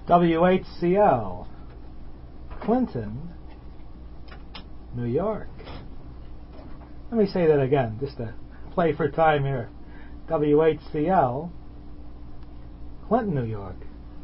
WHCL, Clinton, New York. Let me say that again, just to play for time here. WHCL, Clinton, New York.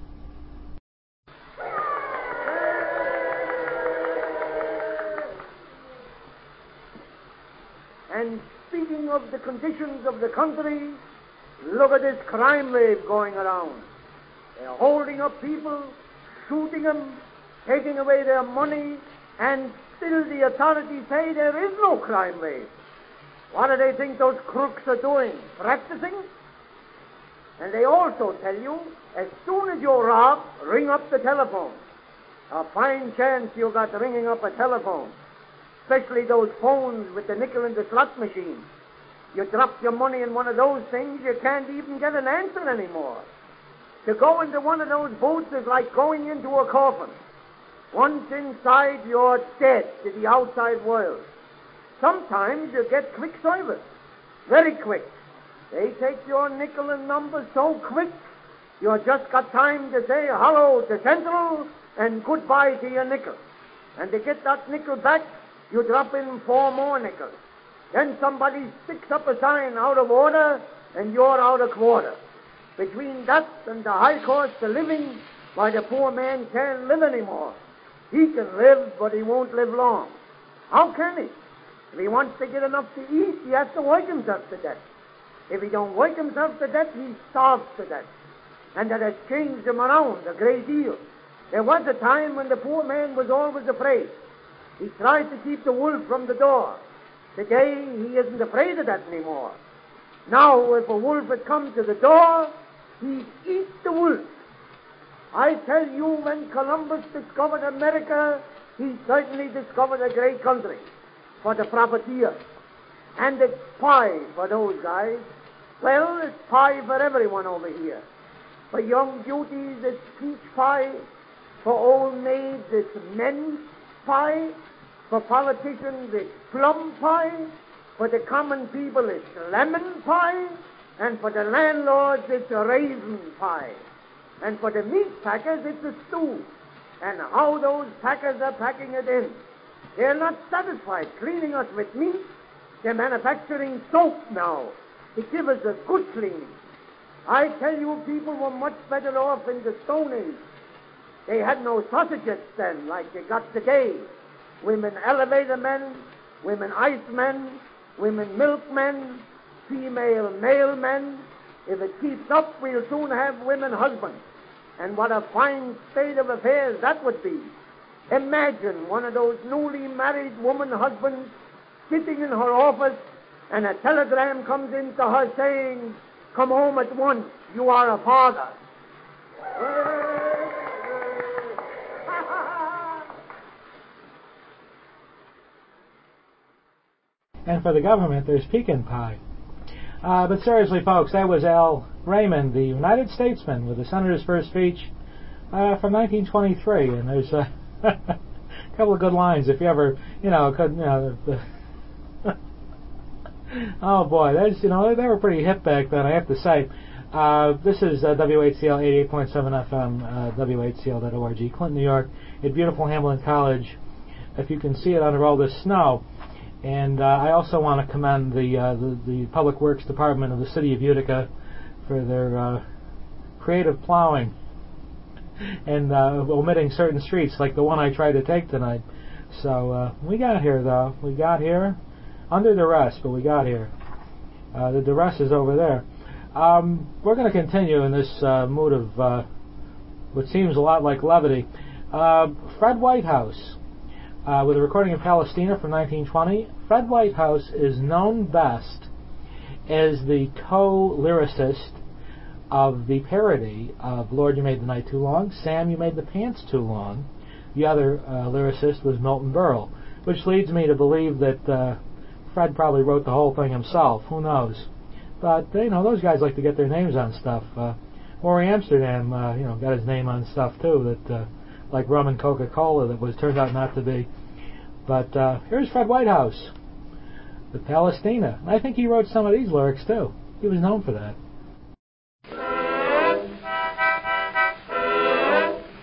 And speaking of the conditions of the country, look at this crime wave going around. They're holding up people, shooting them, taking away their money, and still the authorities say there is no crime wave. What do they think those crooks are doing? Practicing? And they also tell you, as soon as you're robbed, ring up the telephone. A fine chance you got ringing up a telephone. Especially those phones with the nickel and the slot machine. You drop your money in one of those things, you can't even get an answer anymore. To go into one of those booths is like going into a coffin. Once inside, you're dead to the outside world. Sometimes you get quick service. Very quick. They take your nickel and number so quick, you just got time to say hello to Central and goodbye to your nickel. And to get that nickel back, you drop in 4 more nickels. Then somebody sticks up a sign out of order, and you're out of quarter. Between that and the high cost of living, why, the poor man can't live anymore. He can live, but he won't live long. How can he? If he wants to get enough to eat, he has to work himself to death. If he don't work himself to death, he starves to death. And that has changed him around a great deal. There was a time when the poor man was always afraid. He tried to keep the wolf from the door. Today, he isn't afraid of that anymore. Now, if a wolf had come to the door, he'd eat the wolf. I tell you, when Columbus discovered America, he certainly discovered a great country for the profiteers. And it's pie for those guys. Well, it's pie for everyone over here. For young beauties, it's peach pie. For old maids, it's men's pie. For politicians, it's plum pie. For the common people, it's lemon pie. And for the landlords, it's a raisin pie. And for the meat packers, it's a stew. And how those packers are packing it in. They're not satisfied cleaning us with meat. They're manufacturing soap now to give us a good cleaning. I tell you, people were much better off in the Stone Age. They had no sausages then like they got today. Women elevator men, women ice men, women milkmen, female mailmen. If it keeps up, we'll soon have women husbands. And what a fine state of affairs that would be. Imagine one of those newly married woman husbands sitting in her office, and a telegram comes in to her saying, "Come home at once, you are a father." And for the government, there's pecan pie. But seriously, folks, that was Al Raymond, the United Statesman, with the Senator's first speech from 1923. And there's a couple of good lines if you ever, oh boy, they were pretty hip back then, I have to say. This is WHCL 88.7 FM, WHCL.org, Clinton, New York, at beautiful Hamlin College, if you can see it under all this snow. And I also want to commend the Public Works Department of the City of Utica for their creative plowing and omitting certain streets like the one I tried to take tonight. So we got here, though. We got here under duress, but we got here. The duress is over there. We're going to continue in this mood of what seems a lot like levity. Fred Whitehouse. With a recording of Palestina from 1920, Fred Whitehouse is known best as the co-lyricist of the parody of Lord, You Made the Night Too Long, Sam, You Made the Pants Too Long. The other lyricist was Milton Berle, which leads me to believe that Fred probably wrote the whole thing himself. Who knows? But, those guys like to get their names on stuff. Maury Amsterdam, got his name on stuff, too, that... like rum and Coca-Cola that turned out not to be. But here's Fred Whitehouse with Palestina. And I think he wrote some of these lyrics, too. He was known for that.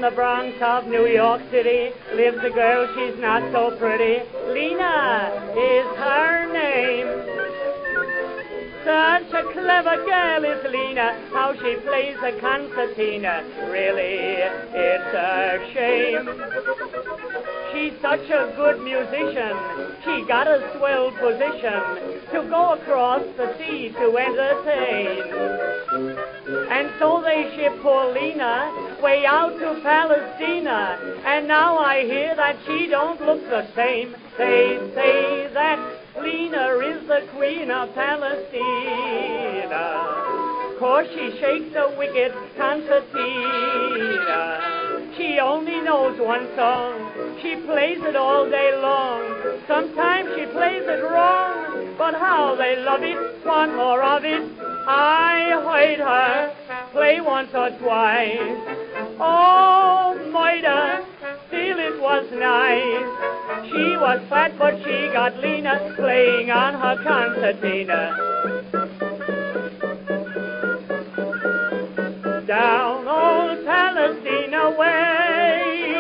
the Bronx of New York City lives a girl, she's not so pretty. Lena is her name. Such a clever girl is Lena, how she plays the concertina. Really, it's a shame. She's such a good musician. She got a swell position to go across the sea to entertain. And so they ship poor Lena way out to Palestina. And now I hear that she don't look the same. They say that Lena is the queen of Palestina. 'Cause she shakes a wicked concertina. She only knows one song. She plays it all day long. Sometimes she plays it wrong, but how they love it, want more of it. I heard her play once or twice. Oh, murder, still it was nice. She was fat, but she got Lena playing on her concertina. Down old Palestina way.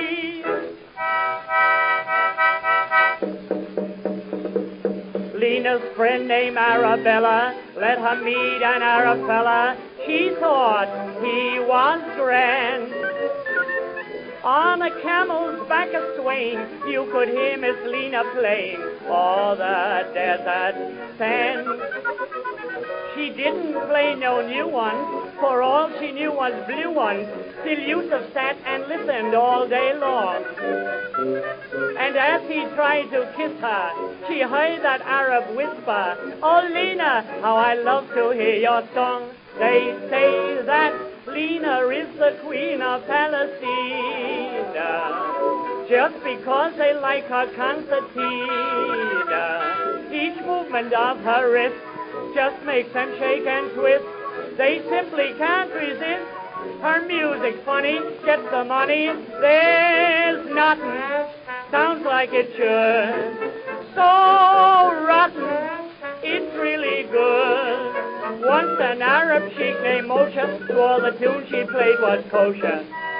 Lena's friend named Arabella let her meet an Arab fella. She thought he was grand. On a camel's back a swaying, you could hear Miss Lena playing all the desert sand. She didn't play no new ones, for all she knew was blue ones. Still Yusuf sat and listened all day long. And as he tried to kiss her, she heard that Arab whisper, "Oh, Lena, how I love to hear your song." They say that Lena is the queen of Palestina, just because they like her concertina. Each movement of her wrist just makes them shake and twist. They simply can't resist. Her music's funny, gets the money. There's nothing sounds like it should. So rotten, it's really good. Once an Arab sheik named Moshe swore the tune she played was kosher.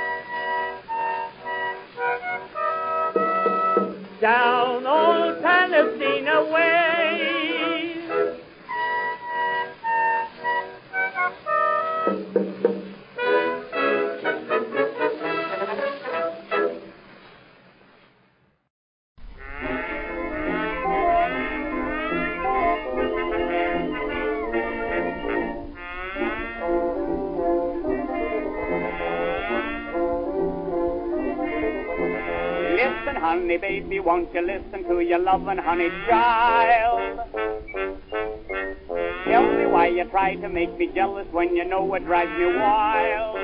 Down old Palestina way. Honey, baby, won't you listen to your loving honey child? Tell me why you try to make me jealous when you know it drives me wild.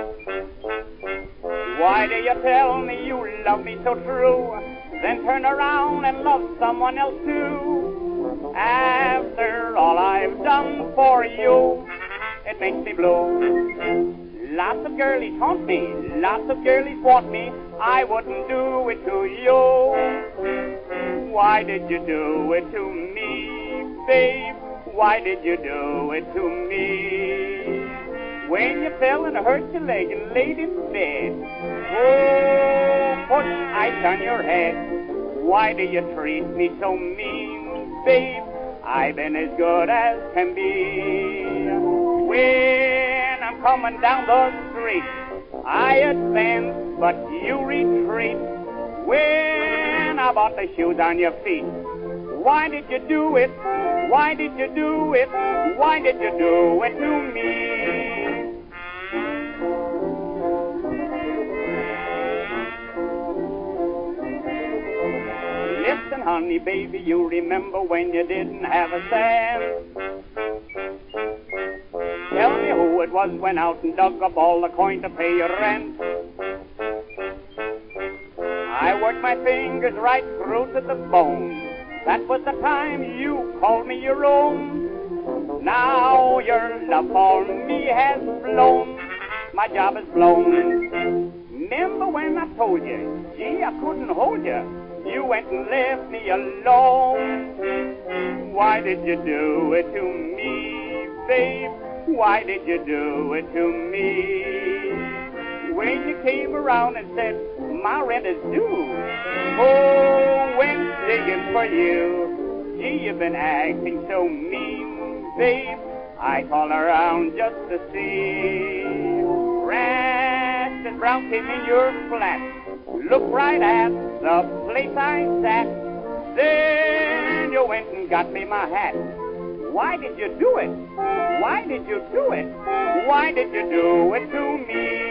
Why do you tell me you love me so true, then turn around and love someone else too? After all I've done for you, it makes me blue. Lots of girlies haunt me, lots of girlies want me. I wouldn't do it to you. Why did you do it to me, babe? Why did you do it to me? When you fell and hurt your leg and laid in bed, oh, put ice on your head. Why do you treat me so mean, babe? I've been as good as can be. When I'm coming down the street, I advance, but you retreat. When I bought the shoes on your feet, why did you do it? Why did you do it? Why did you do it to me? Listen, honey, baby, you remember when you didn't have a cent? Tell me who it was went out and dug up all the coin to pay your rent. I worked my fingers right through to the bone. That was the time you called me your own. Now your love for me has blown. My job is blown. Remember when I told you, gee, I couldn't hold you? You went and left me alone. Why did you do it to me, babe? Why did you do it to me? when you came around and said, my rent is due. Oh, went digging for you. Gee, you've been acting so mean, babe. I called around just to see. Rastus Brown came in your flat. Look right at the place I sat. Then you went and got me my hat. Why did you do it? Why did you do it? Why did you do it to me?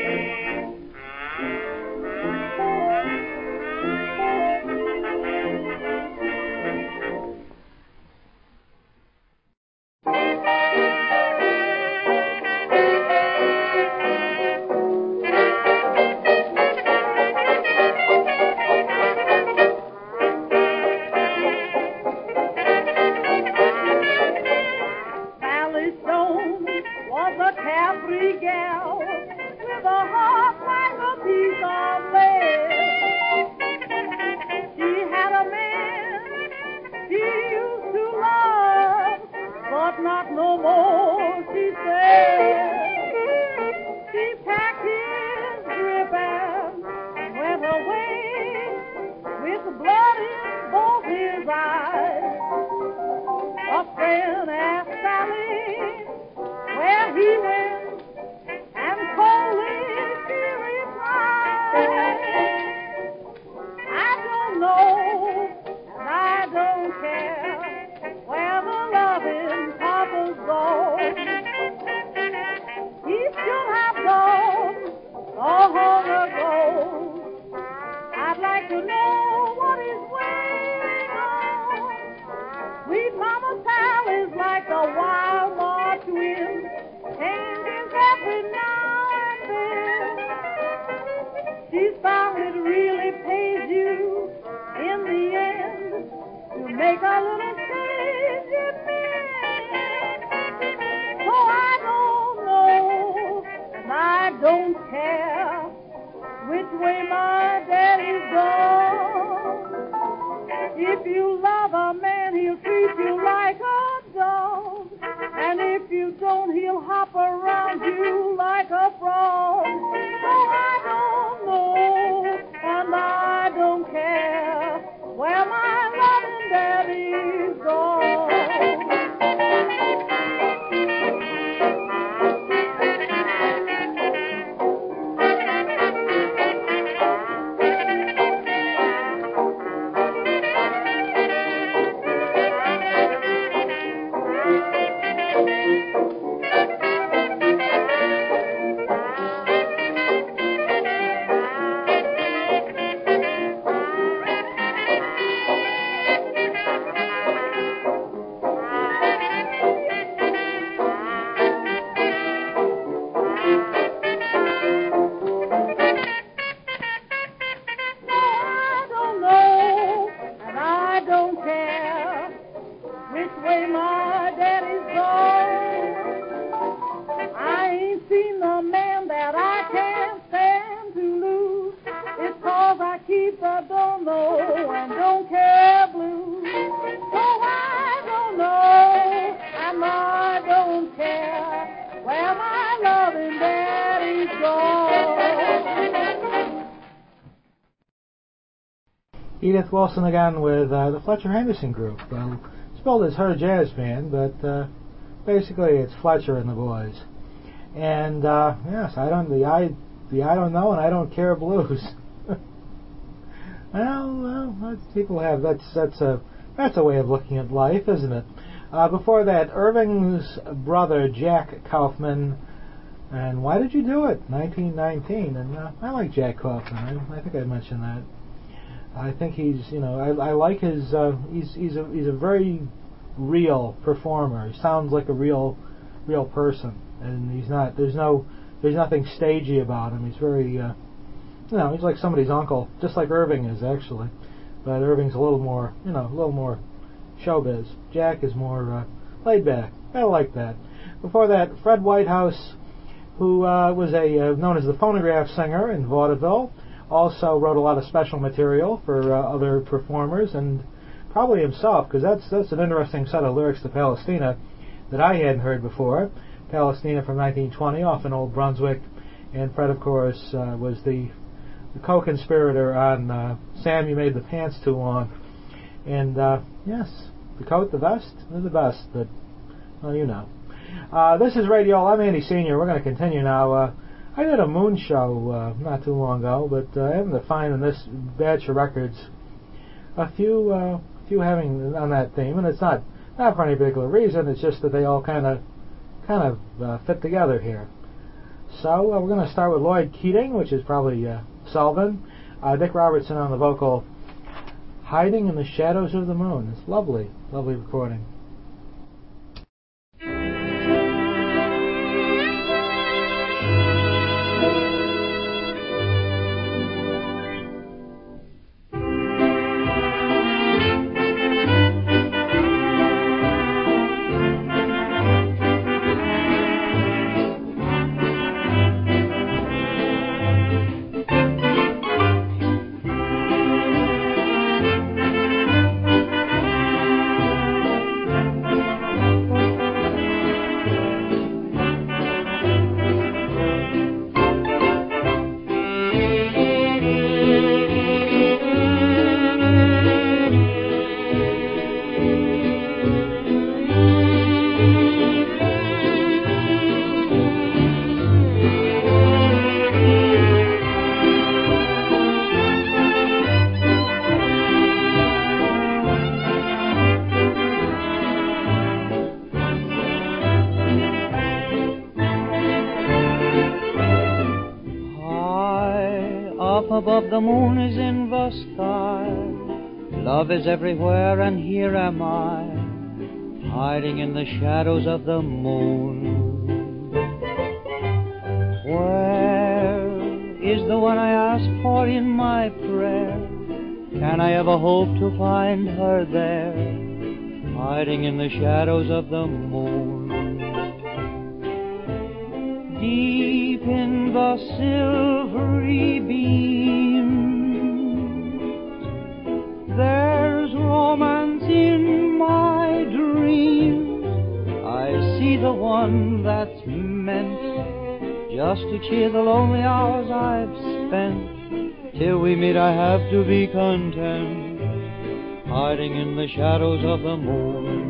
Edith Wilson again with the Fletcher Henderson Group. Spelled as her jazz band, but basically it's Fletcher and the boys. And yes, I don't know and I don't care blues. well, people have that's a way of looking at life, isn't it? Before that, Irving's brother Jack Kaufman, and Why Did You Do It? 1919, and I like Jack Kaufman. I think I mentioned that. I think he's, I like his. He's a very real performer. He sounds like a real person, and he's not. There's nothing stagey about him. He's very, he's like somebody's uncle, just like Irving is actually. But Irving's a little more, a little more showbiz. Jack is more laid back. I like that. Before that, Fred Whitehouse, who was known as the phonograph singer in vaudeville. Also wrote a lot of special material for other performers, and probably himself, because that's an interesting set of lyrics to Palestina that I hadn't heard before. Palestina from 1920, off in Old Brunswick, And Fred, of course, was the co-conspirator on Sam, You Made the Pants Too Long. And, yes, the coat, the vest, they're the best, but, well, you know. This is Radio. I'm Andy Sr. We're going to continue now. I did a Moon show not too long ago, but I happen to find in this batch of records a few having on that theme, and it's not for any particular reason. It's just that they all kind of fit together here. So we're going to start with Lloyd Keating, which is probably Sullivan. Dick Robertson on the vocal. Hiding in the Shadows of the Moon. It's lovely, lovely recording. Above the moon is in the sky. Love is everywhere, and here am I, hiding in the shadows of the moon. Where is the one I ask for in my prayer? Can I ever hope to find her there, hiding in the shadows of the moon? Deep in the silvery beam, there's romance in my dreams. I see the one that's meant just to cheer the lonely hours I've spent. Till we meet I have to be content, hiding in the shadows of the moon.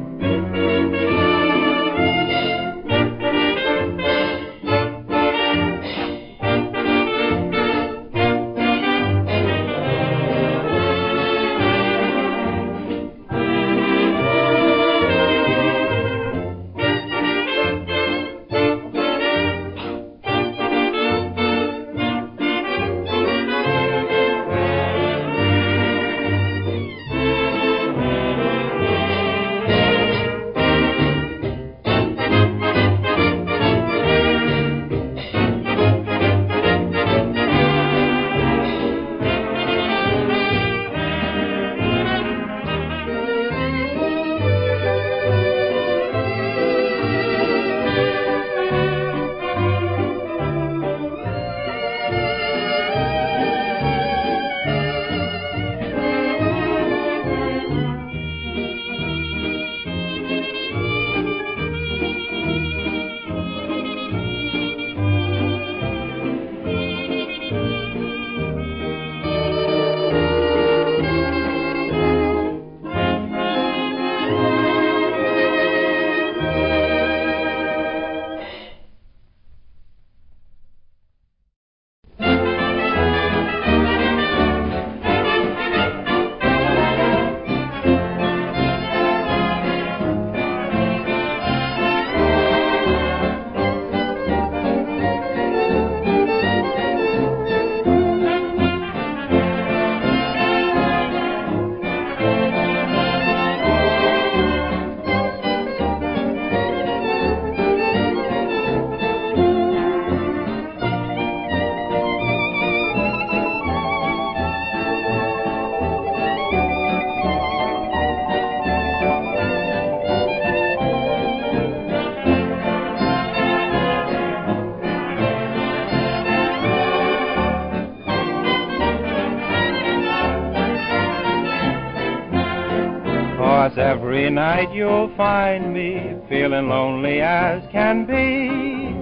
Every night you'll find me feeling lonely as can be,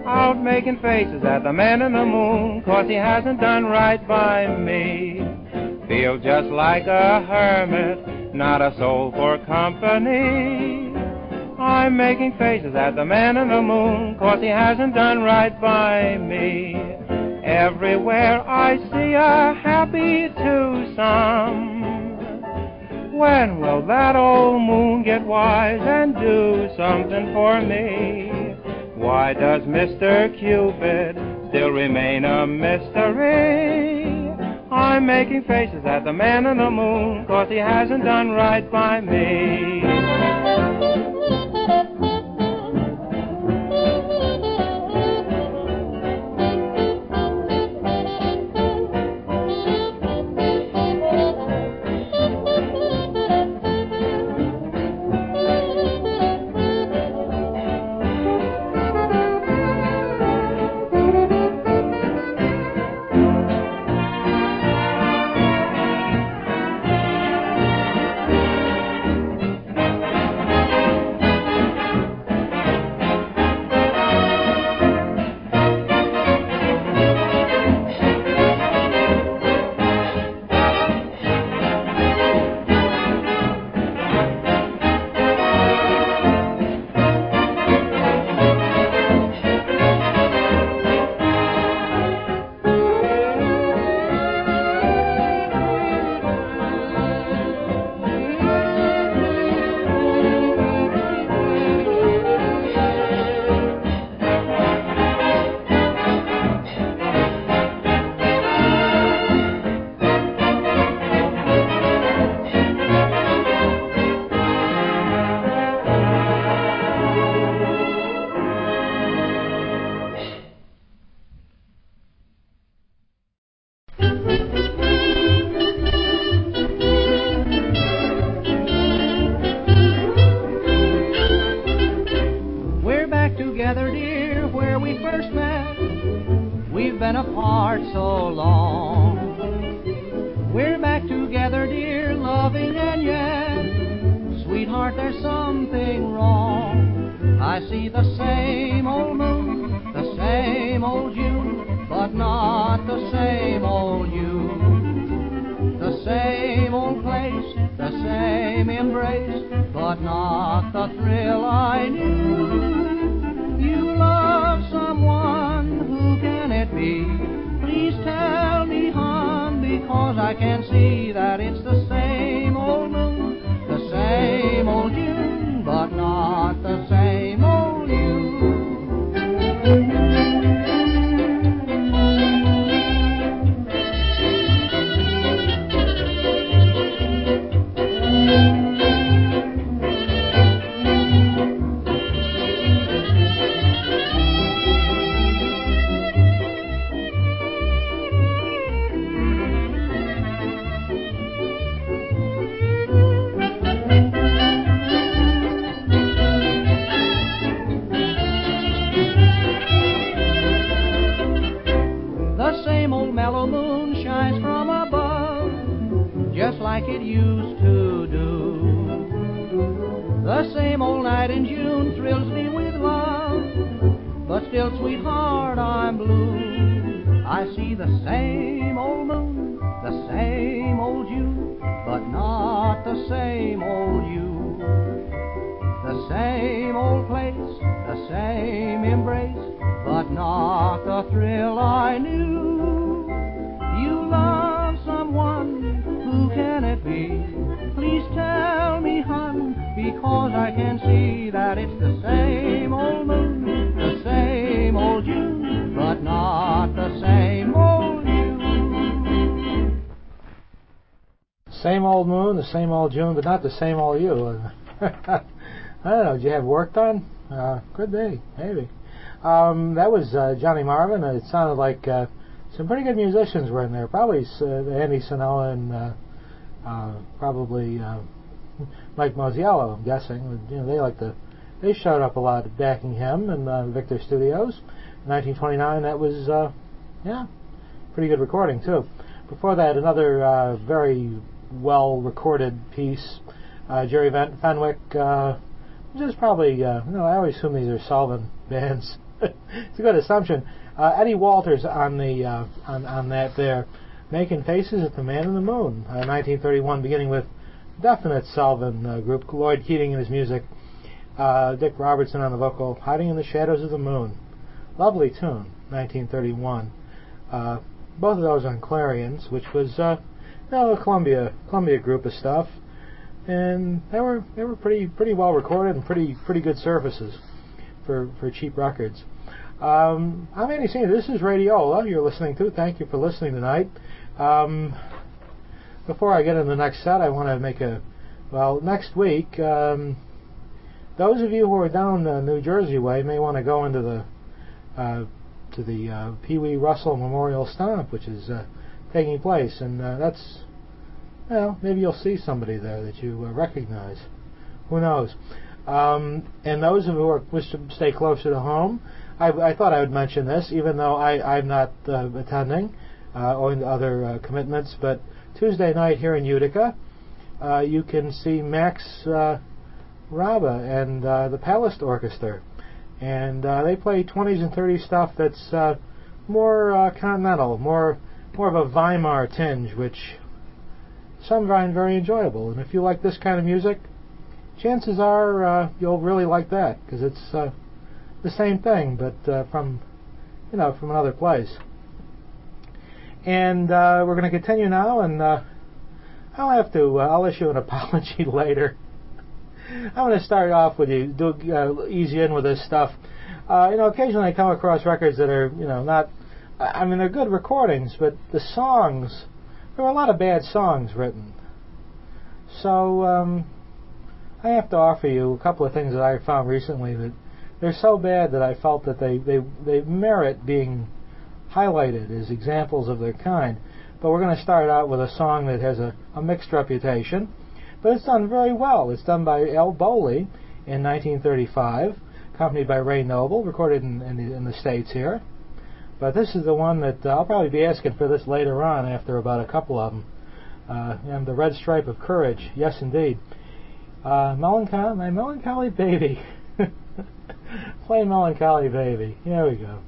out making faces at the man in the moon, 'cause he hasn't done right by me. Feel just like a hermit, not a soul for company. I'm making faces at the man in the moon, 'cause he hasn't done right by me. Everywhere I see a happy twosome. When will that old moon get wise and do something for me? Why does Mr. Cupid still remain a mystery? I'm making faces at the man in the moon, 'cause he hasn't done right by me. Together, dear, where we first met. We've been apart so long. We're back together, dear, loving and yet, sweetheart, there's something wrong. I see the same old moon, the same old June, but not the same old you. The same old place, the same embrace, but not the thrill I knew. You love someone, who can it be? Please tell me, hon, because I can see that it's the same old moon, the same old June, but not the same old you. Mellow moon shines from above, just like it used to do. The same old night in June thrills me with love, but still, sweetheart, I'm blue. I see the same old moon, the same old June, but not the same old you. The same old place, the same embrace, but not the thrill I knew. You love someone, who can it be? Please tell me, hon, because I can see that it's the same old moon, the same old June, but not the same old you. Same old moon, the same old June, but not the same old you. I don't know, did you have work done? Could be, maybe. That was Johnny Marvin. It sounded like some pretty good musicians were in there. Probably Andy Sanella and probably Mike Mosiello, I'm guessing. You know, they showed up a lot backing him in Victor Studios. In 1929, that was pretty good recording too. Before that, another very well recorded piece, Jerry Fenwick, which is probably I always assume these are Sullivan bands. It's a good assumption. Eddie Walters on the on that there, making faces at the Man in the Moon, 1931, beginning with definite Sullivan group. Lloyd Keating in his music, Dick Robertson on the vocal, Hiding in the Shadows of the Moon. Lovely tune, 1931. Both of those on Clarions, which was a Columbia group of stuff, and they were pretty well recorded and pretty good surfaces for cheap records. I'm Andy Senior. This is Radiola you're listening to. Thank you for listening tonight. Before I get into the next set, I want to make next week, those of you who are down the New Jersey way may want to go into the Pee Wee Russell Memorial Stomp, which is taking place, and that's, maybe you'll see somebody there that you recognize. Who knows? And those of you who wish to stay closer to home, I thought I would mention this, even though I'm not attending, owing to other commitments, but Tuesday night here in Utica, you can see Max Raba and the Palast Orchestra. And they play 20s and 30s stuff that's more continental, more of a Weimar tinge, which some find very enjoyable. And if you like this kind of music, chances are you'll really like that, because it's the same thing, but from another place. And we're going to continue now, and I'll issue an apology later. I'm going to start off with you, ease you in with this stuff. Occasionally I come across records that are, not, they're good recordings, but the songs, there were a lot of bad songs written. So I have to offer you a couple of things that I found recently that they're so bad that I felt that they merit being highlighted as examples of their kind. But we're going to start out with a song that has a mixed reputation, but it's done very well. It's done by Al Bowley in 1935, accompanied by Ray Noble, recorded in the States here. But this is the one that I'll probably be asking for this later on after about a couple of them. And the Red Stripe of Courage, yes indeed. My Melancholy Baby. Play Melancholy Baby. Here we go.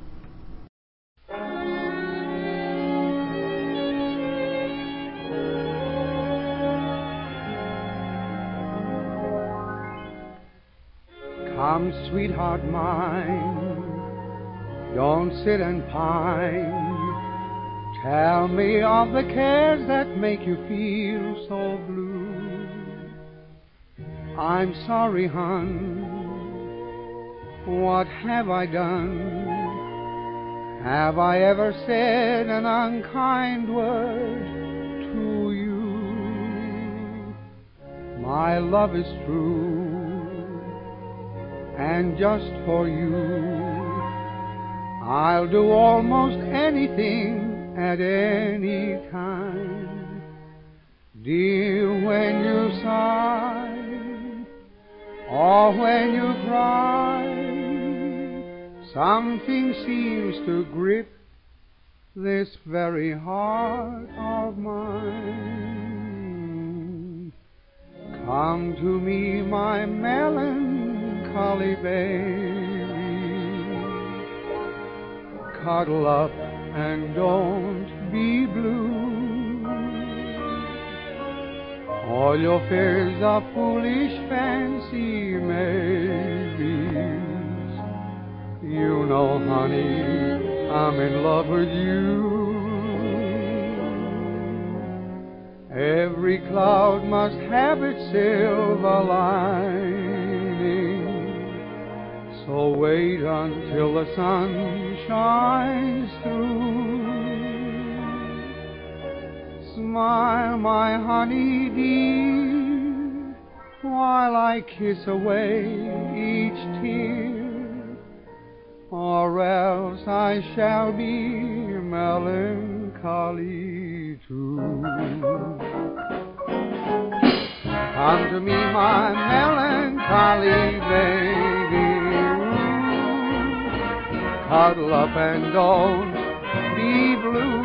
Come, sweetheart mine, don't sit and pine. Tell me of the cares that make you feel so blue. I'm sorry, hon, what have I done? Have I ever said an unkind word to you? My love is true, and just for you I'll do almost anything at any time. Dear, when you sigh or when you cry, something seems to grip this very heart of mine. Come to me, my melancholy baby, cuddle up and don't be blue. All your fears are foolish fancy maybes. You know, honey, I'm in love with you. Every cloud must have its silver lining, so wait until the sun shines through. Smile, my honey dear, while I kiss away each tear, or else I shall be melancholy too. Come to me, my melancholy baby, cuddle up and don't be blue.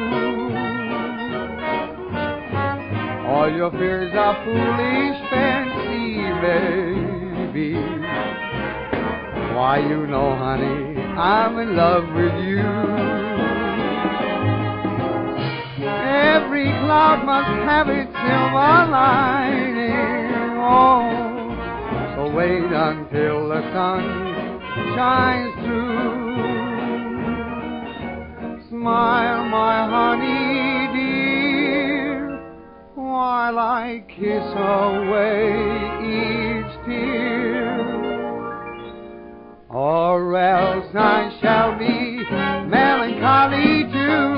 All your fears are foolish fancy, baby. Why, you know, honey, I'm in love with you. Every cloud must have its silver lining. Oh, so wait until the sun shines through. Smile, my honey dear, while I kiss away each tear, or else I shall be melancholy too.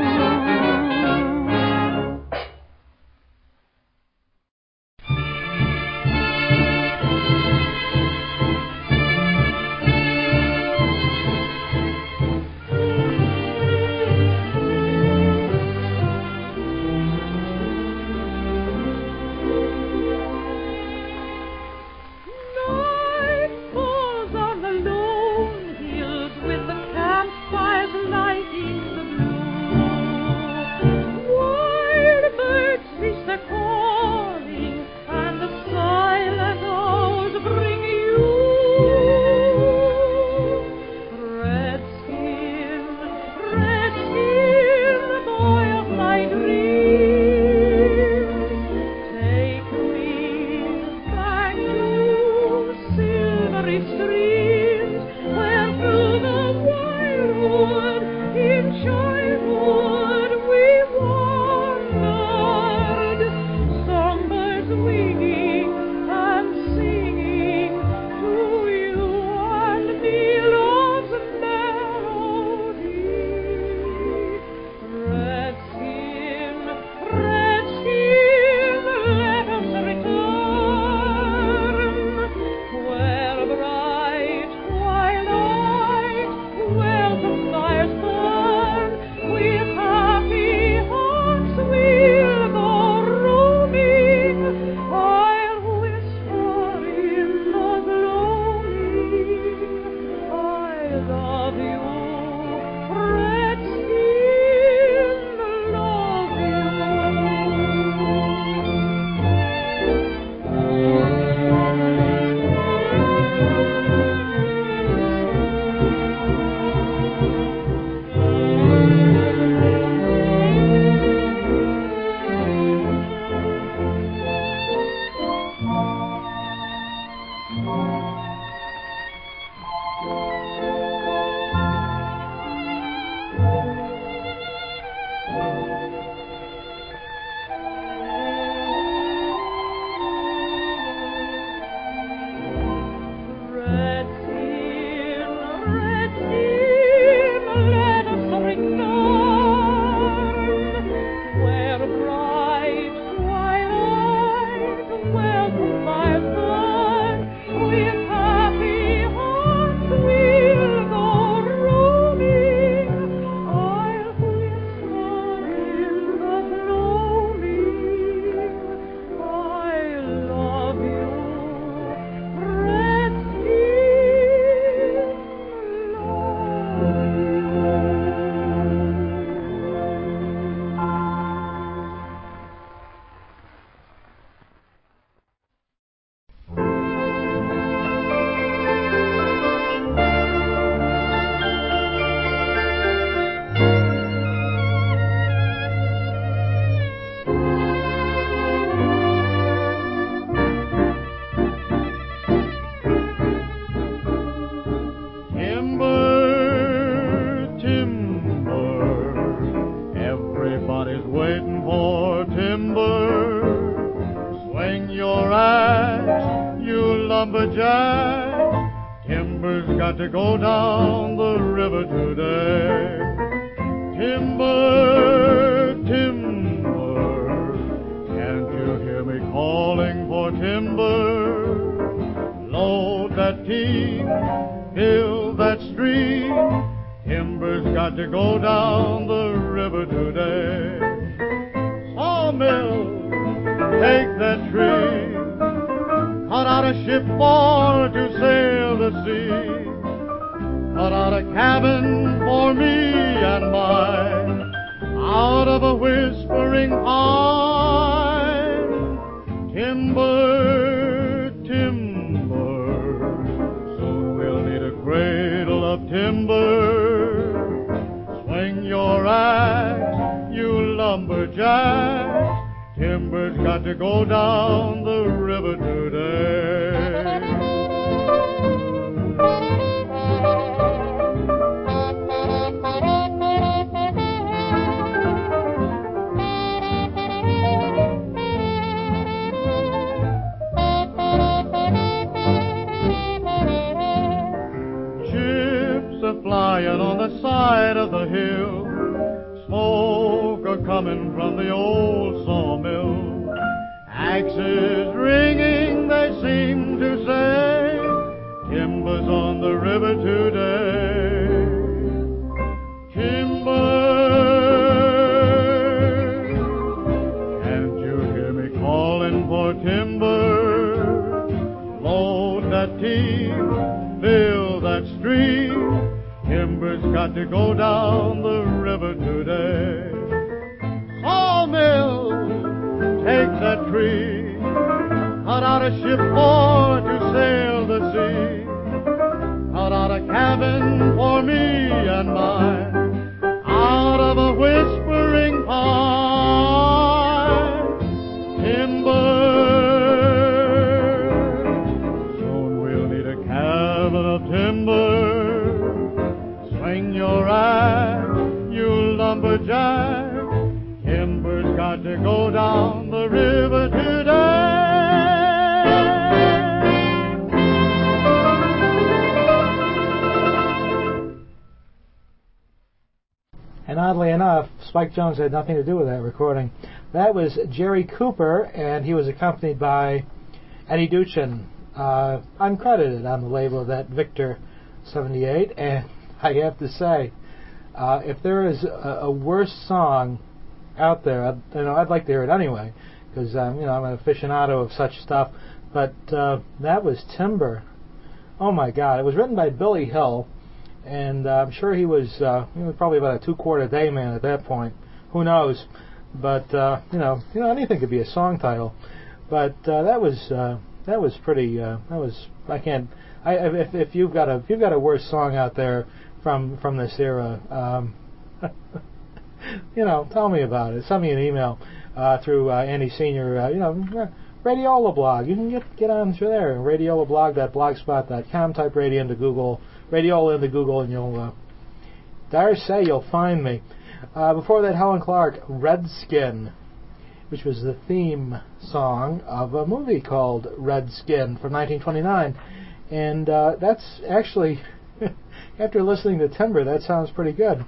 Timber's got to go down the river today. Timber, timber, can't you hear me calling for timber? Load that team, fill that stream. Timber's got to go down the river today. Sawmill, take that tree. Cut out a ship for to sail the sea. Cut out a cabin for me and mine, out of a whispering pine. Timber, timber, soon we'll need a cradle of timber. Timber's got to go down the river today. Ships are flying on the side of the hill, smoke are coming from the old sawmill, axes ringing they seem to say, timber's on the river today. Timber, can't you hear me calling for timber? Load that team, fill that stream, timber's got to go down the river today. Sawmill, take that tree, cut out a ship for to sail the sea, cut out a cabin for me and mine, out of a whispering pine. Timber, soon we'll need a cabin of timber. Swing your axe, you lumberjack, timber's got to go down the river today. And oddly enough, Spike Jones had nothing to do with that recording. That was Jerry Cooper, and he was accompanied by Eddie Duchin, uncredited on the label of that Victor 78. And I have to say, if there is a worse song out there, I'd like to hear it anyway, because I'm an aficionado of such stuff. But that was Timber. Oh my God! It was written by Billy Hill, and I'm sure he was probably about a 2-quart day man at that point. Who knows? But anything could be a song title. But that was pretty. I can't. If you've got a worse song out there from this era, tell me about it. Send me an email through Andy Senior. Radiola blog. You can get on through there. Radiolablog.blogspot.com. Type Radiola into Google, and you'll dare say you'll find me. Before that, Helen Clark, Redskin, which was the theme song of a movie called Redskin from 1929, and that's actually, after listening to Timber, that sounds pretty good.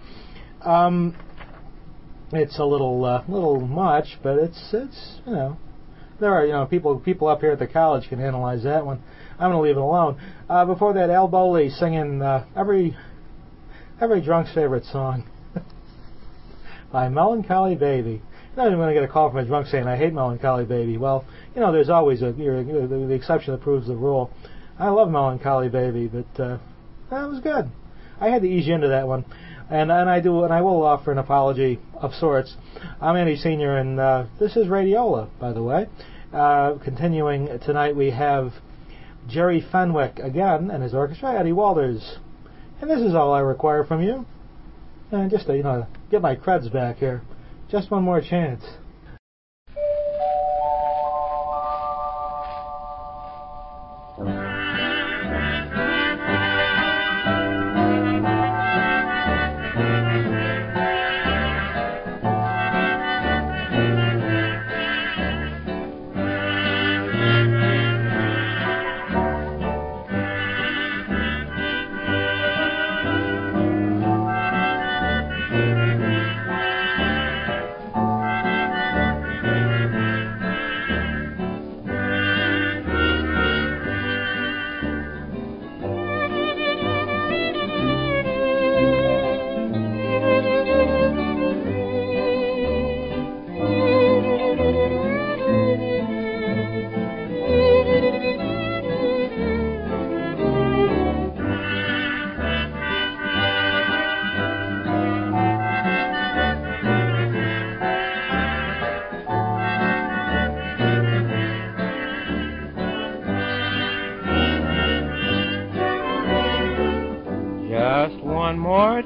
It's a little much, but it's there are people up here at the college can analyze that one. I'm going to leave it alone. Before that, Al Bowley singing every drunk's favorite song by Melancholy Baby. Not even going to get a call from a drunk saying I hate Melancholy Baby. Well, there's always the exception that proves the rule. I love Melancholy Baby, but that was good. I had to ease you into that one, and I will offer an apology of sorts. I'm Andy Senior, and this is Radiola, by the way. Continuing tonight, we have Jerry Fenwick again and his orchestra, Eddie Walters, and this is all I require from you. And just to get my creds back here, just one more chance. Just one more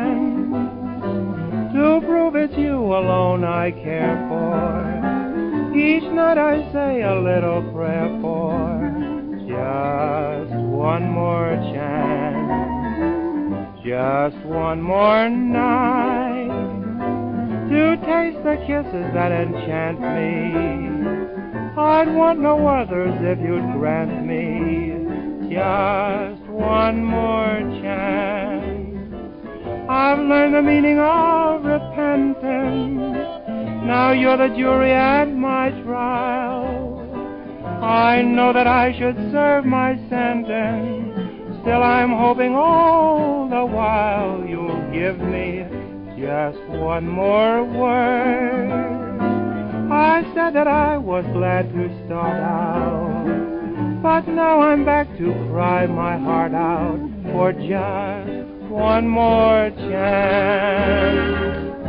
chance to prove it's you alone I care for. Each night I say a little prayer for just one more chance, just one more night to taste the kisses that enchant me. I'd want no others if you'd grant me just one more chance. I've learned the meaning of repentance. Now you're the jury at my trial. I know that I should serve my sentence. Still I'm hoping all the while you'll give me just one more word. I said that I was glad to start out, but now I'm back to cry my heart out for just one more chance.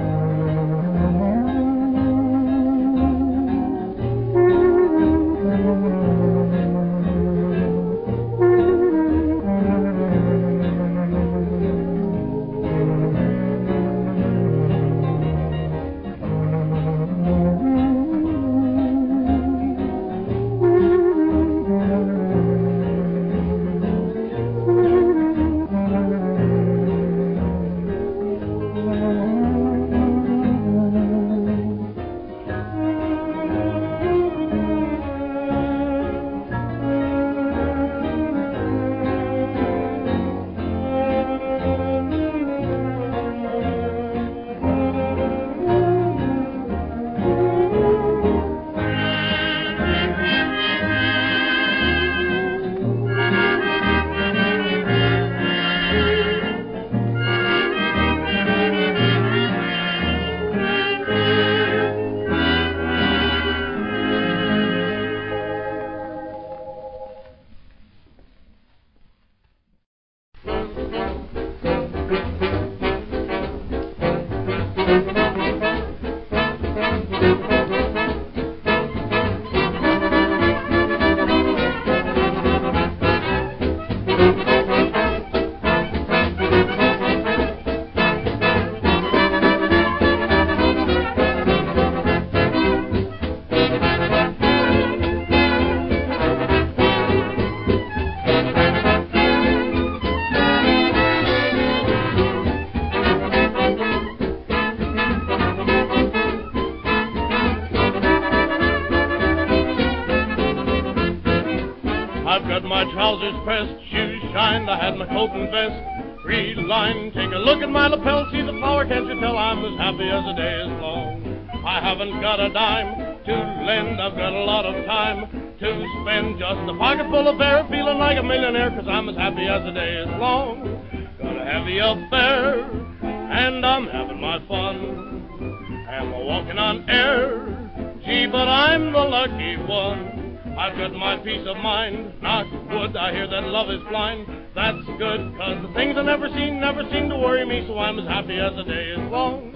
I've got my trousers pressed, shoes shined, I had my coat and vest relined. Take a look at my lapel, see the flower, can't you tell I'm as happy as the day is long? I haven't got a dime to lend, I've got a lot of time to spend. Just a pocket full of air, feeling like a millionaire, 'cause I'm as happy as the day is long. Got a heavy affair, and I'm having my fun. Am I walking on air? Gee, but I'm the lucky one. I've got my peace of mind, knock wood, I hear that love is blind. That's good, 'cause the things I never seem to worry me, so I'm as happy as the day is long.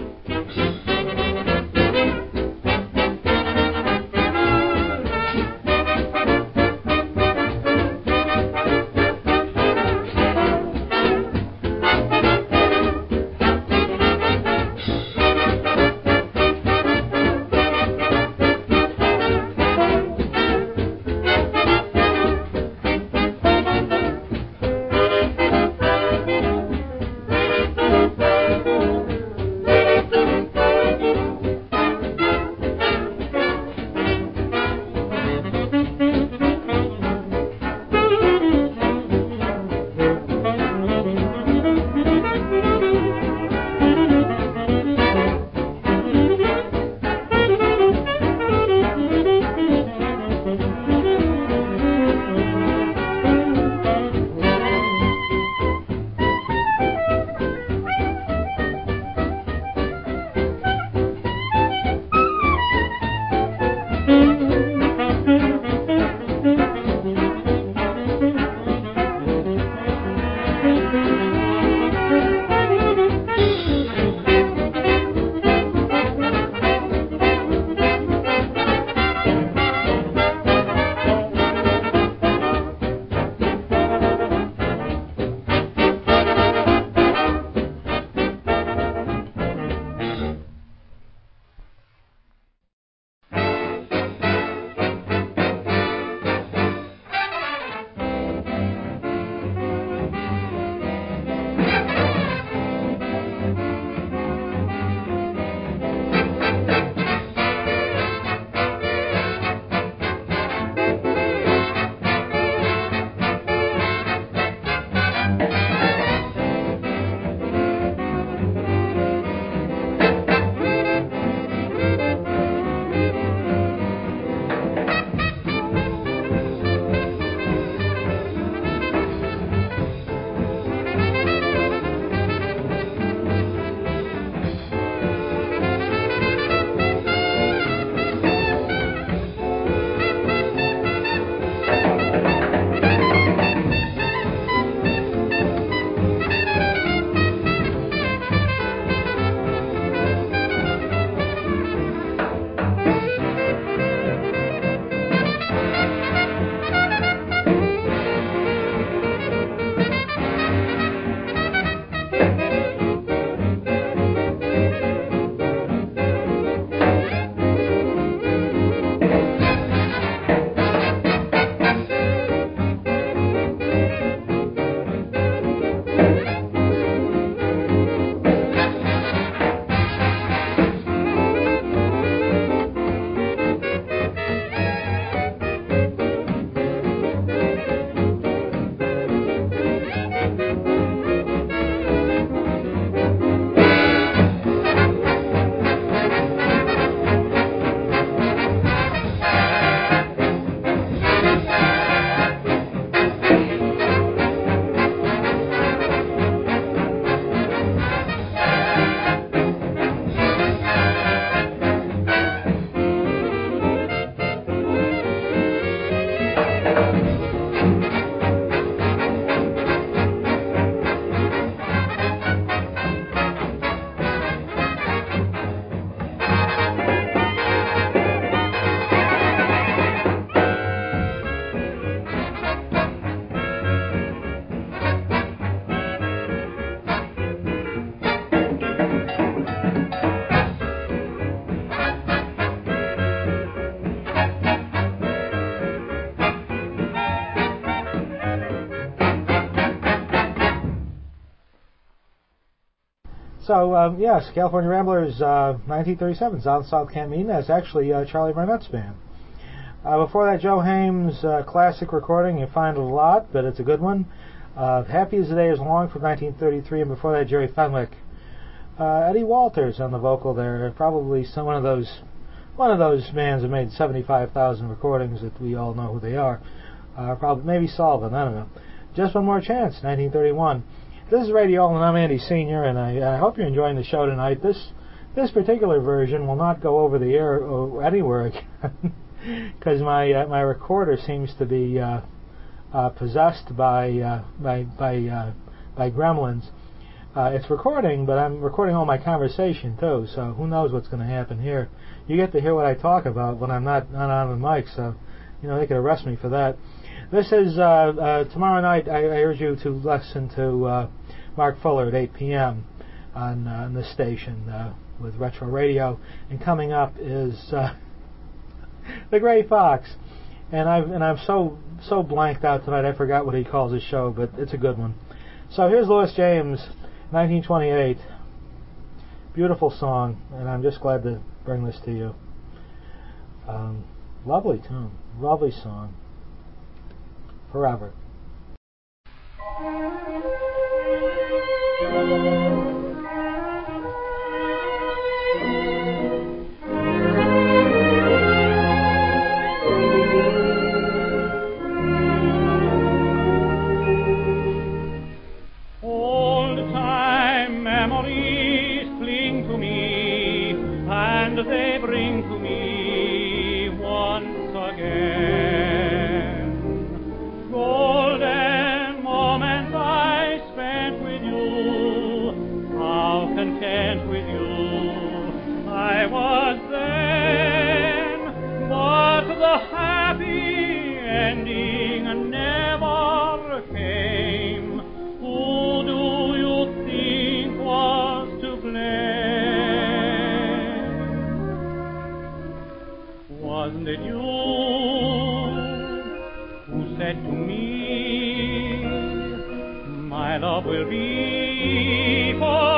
So, yes, California Ramblers, 1937, South Can't Mean. That's actually Charlie Barnett's band. Before that, Joe Haim's classic recording. You find it a lot, but it's a good one. Happy as the Day Is Long from 1933, and before that, Jerry Fenwick. Eddie Walters on the vocal there. Probably one of those bands that made 75,000 recordings that we all know who they are. Probably maybe Sullivan, I don't know. Just One More Chance, 1931. This is Radio All, and I'm Andy Senior, and I hope you're enjoying the show tonight. This particular version will not go over the air or anywhere again because my recorder seems to be possessed by gremlins. It's recording, but I'm recording all my conversation too. So who knows what's going to happen here? You get to hear what I talk about when I'm not on the mic, so they could arrest me for that. This is tomorrow night. I urge you to listen to Mark Fuller at 8 p.m. on this station with Retro Radio. And coming up is the Gray Fox. And I'm so blanked out tonight. I forgot what he calls his show, but it's a good one. So here's Louis James, 1928. Beautiful song, and I'm just glad to bring this to you. Lovely tune, lovely song. Forever. Old-time memories cling to me, and they bring to me once again golden moments I spent with you. How content with you I was then, but the happy ending never came. Who do you think was to blame? Wasn't it you who said to me, my love will be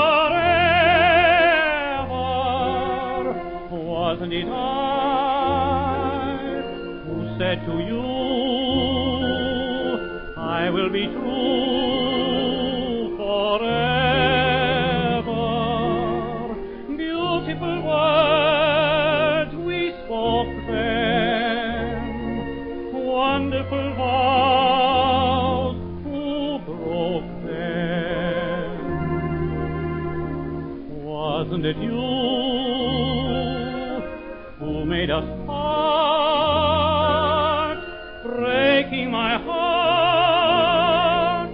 forever? Wasn't it I who said to you, I will be true forever? Beautiful words we spoke then, wonderful vows who broke them. Wasn't it you who made us part, breaking my heart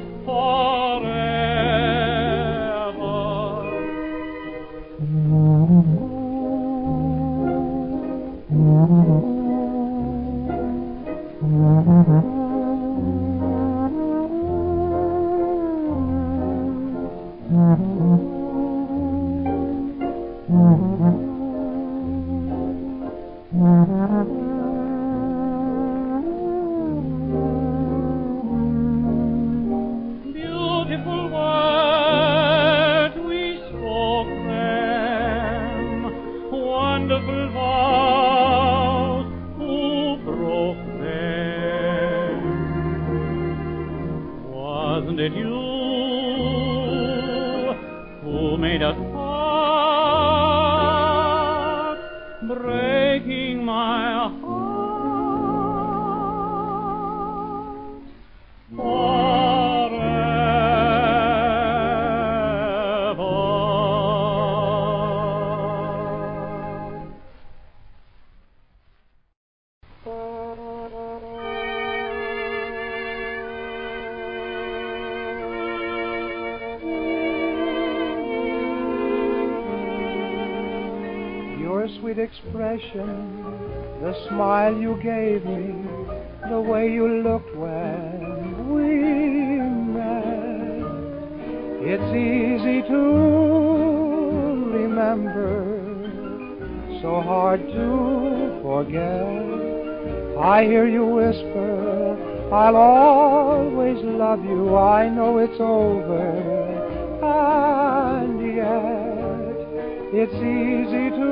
Beautiful words we spoke then, wonderful vows who broke them. Wasn't it you who made us part, breaking my heart Your sweet expression, the smile you gave me, the way you looked when we met. It's easy to remember, so hard to forget. I hear you whisper, I'll always love you. I know it's over, and yet It's easy to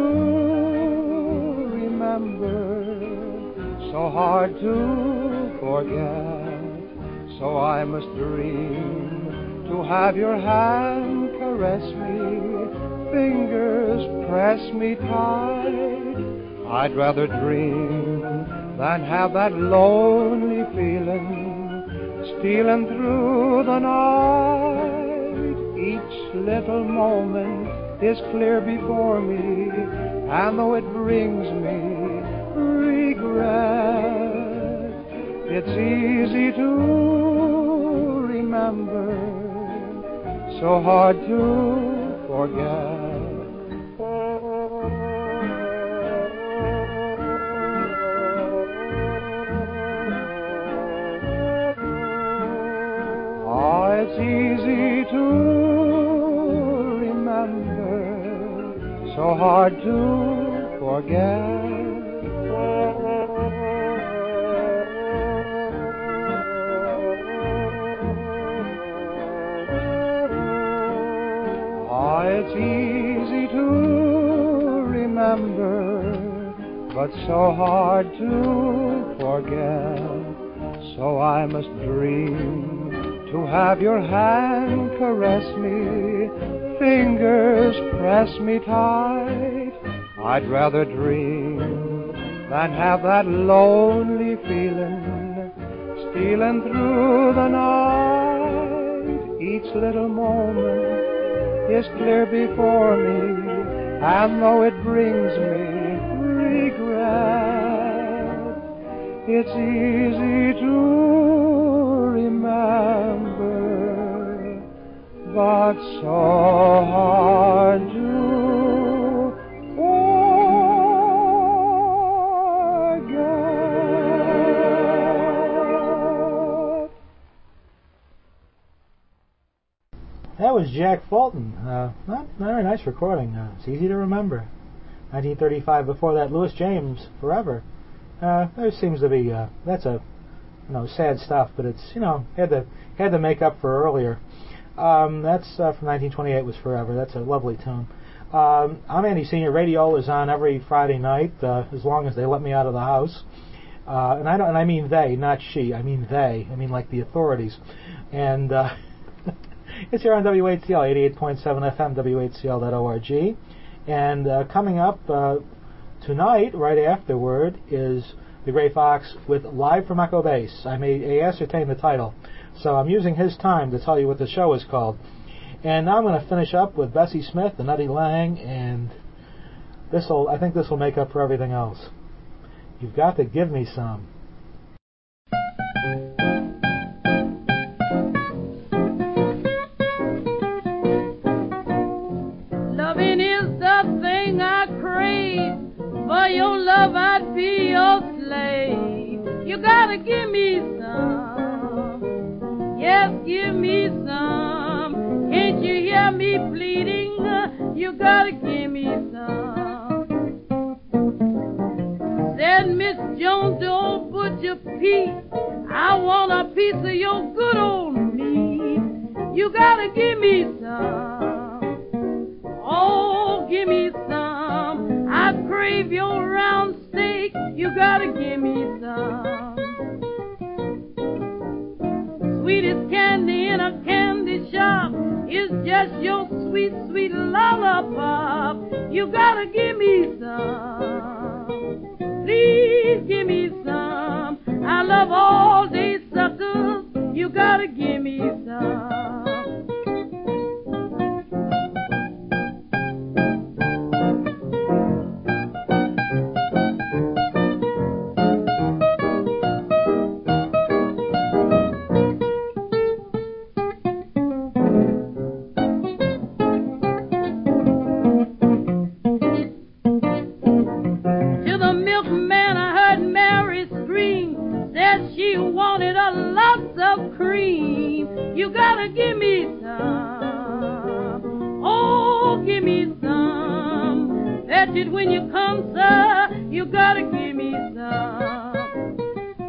remember, so hard to forget. So I must dream to have your hand caress me, fingers press me tight. I'd rather dream than have that lonely feeling stealing through the night. Each little moment is clear before me, and though it brings me regret, it's easy to remember, so hard to forget. Oh, it's easy to remember, so hard to forget. Oh, it's easy to remember, but so hard to forget. So I must dream to have your hand caress me, fingers press me tight. I'd rather dream than have that lonely feeling stealing through the night. Each little moment is clear before me, and though it brings me regret, it's easy to remember, but so hard to forget. That was Jack Fulton. Not very nice recording. It's easy to remember. 1935. Before that, Louis James, Forever. There seems to be that's a sad stuff, but it's had to make up for earlier. That's from 1928 was Forever. That's a lovely tune. I'm Andy Senior. Radio is on every Friday night as long as they let me out of the house. And I mean they, not she. I mean they. I mean like the authorities. And it's here on WHCL 88.7 FM, WHCL.org. And coming up tonight, right afterward, is the Gray Fox with Live from Echo Base. I ascertain the title, so I'm using his time to tell you what the show is called. And now I'm going to finish up with Bessie Smith and Eddie Lang, and I think this will make up for everything else. You've got to give me some. Loving is the thing I crave. For your love I'd be your slave. You gotta give me some. Yes, give me some. Can't you hear me pleading? You gotta give me some. Said Miss Jones, don't put your peace. I want a piece of your good old meat. You gotta give me some. Oh, give me some. I crave your round steak. You gotta give me some. Sweetest candy in a candy shop is just your sweet, sweet lollipop. You gotta give me some. Please give me some. I love all day suckers. You gotta give me some. You gotta give me some. Oh, give me some. Fetch it when you come, sir. You gotta give me some.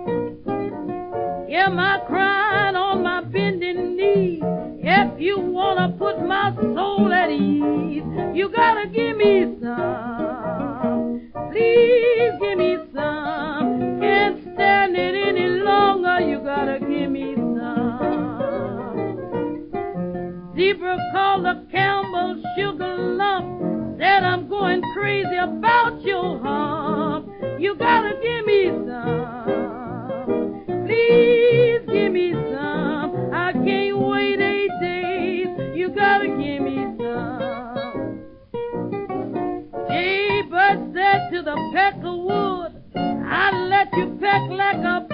Hear my crying on my bending knee. If you want wanna put my soul at ease. You gotta give me some. Please give me some. Can't stand it any longer. You gotta give me some. Zebra called the Campbell sugar lump. Said I'm going crazy about your hump. You gotta give me some. Please give me some. I can't wait 8 days. You gotta give me some. Jay Bud said to the peck of wood, I let you peck like a